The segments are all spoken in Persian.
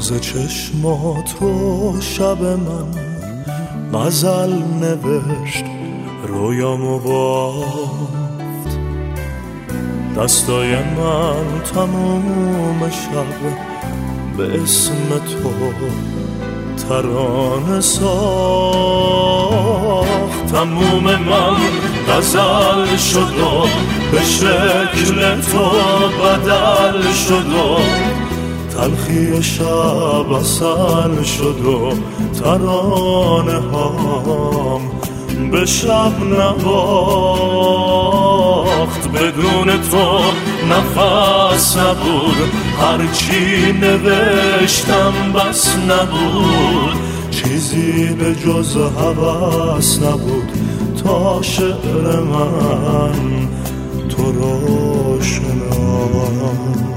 روز چشمات رو شب من غزل نوشت، رویامو بافت. دستای من تموم شب به اسم تو ترانه ساخت. تموم من غزل شد و به شکل تو بدل شد و تلخی شب عسل شد و ترانه هام به شب نواخت. بدون تو نفس نبود، هرچی نوشتم بس نبود، چیزی به جز هوس نبود تا شعر من تو رو شناخت.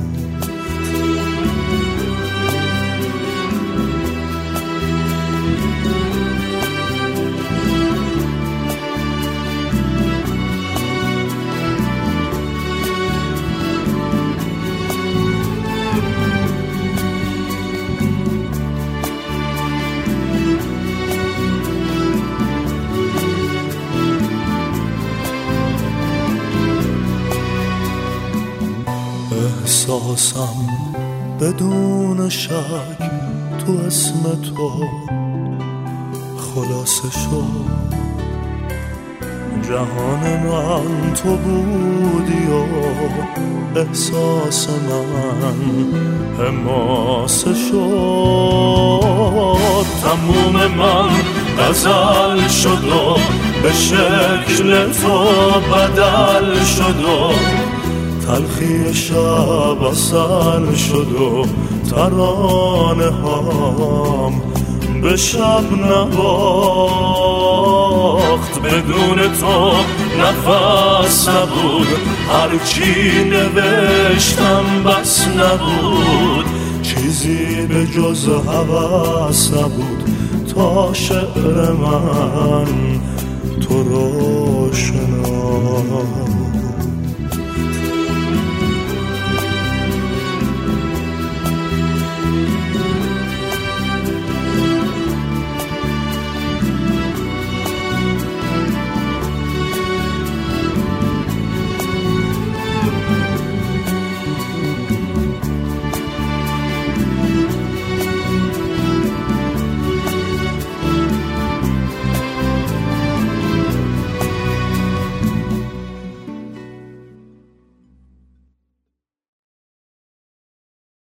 احساسم بدون شک تو اسم تو خلاصه شد. جهان من تو بودی و احساس من حماسه شد. تموم من غزل شد و به شکل تو بدل شد و تلخی شب عسل شد و ترانه هام به شب نواخت. بدون تو نفس نبود، هرچی نوشتم بس نبود، چیزی به جز هوس نبود تا شعر من تو رو شناخت.